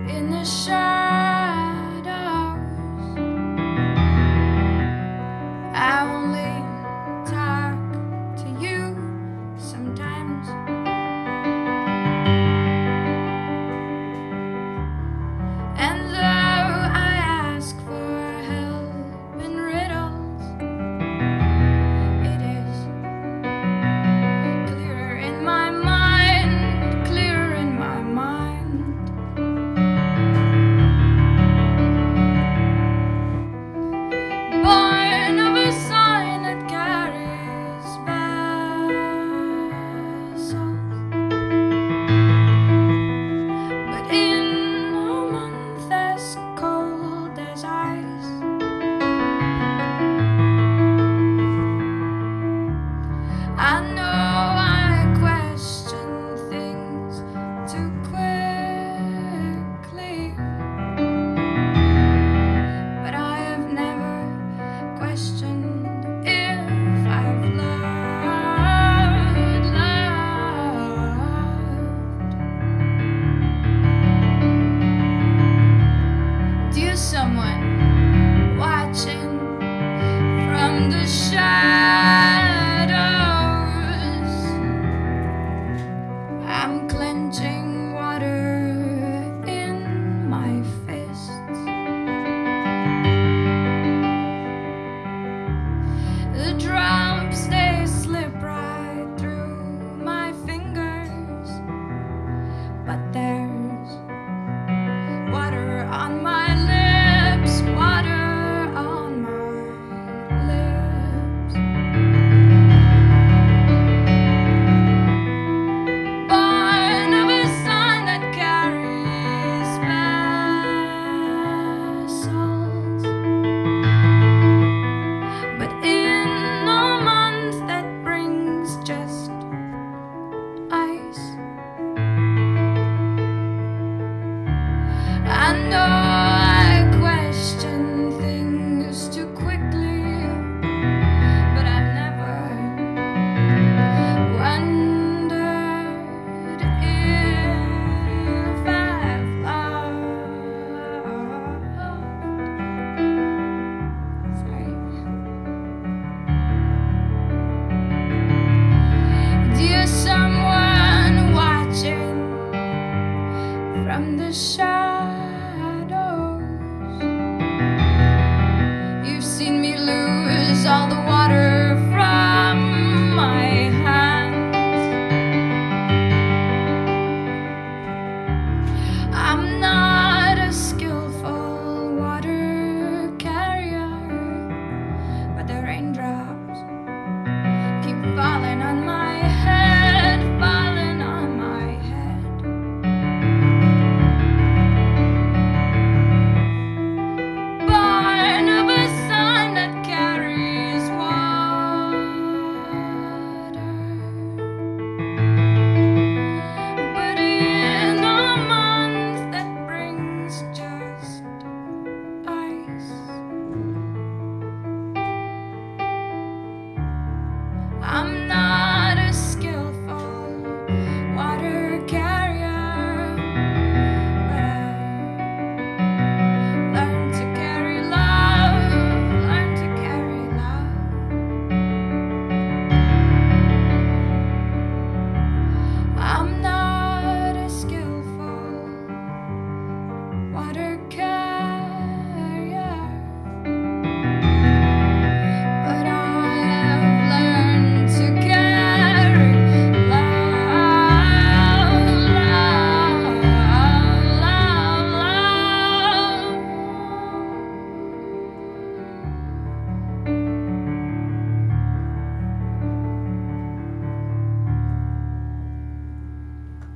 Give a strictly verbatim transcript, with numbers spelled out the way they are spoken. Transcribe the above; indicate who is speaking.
Speaker 1: in the shadows. I only talk to you sometimes. And though I ask for help in riddles, it is clearer in my mind, clearer in my mind. Born of a sign that carries vessels, but in a month as cold as ice, I know I question things too quickly, but I have never questioned if I've loved, loved. Dear someone watching from the shadows, I'm clenching water in my fists. The drops, they slip right through my fingers, but there's water on my lips, water on my lips. Born of a sun that carries vessels, but in a month that brings just ice. I know I question things too quickly, but I've never wondered if I've loved. Sorry. Dear someone watching from the shadows, you've seen me lose all the water from my hands. I'm not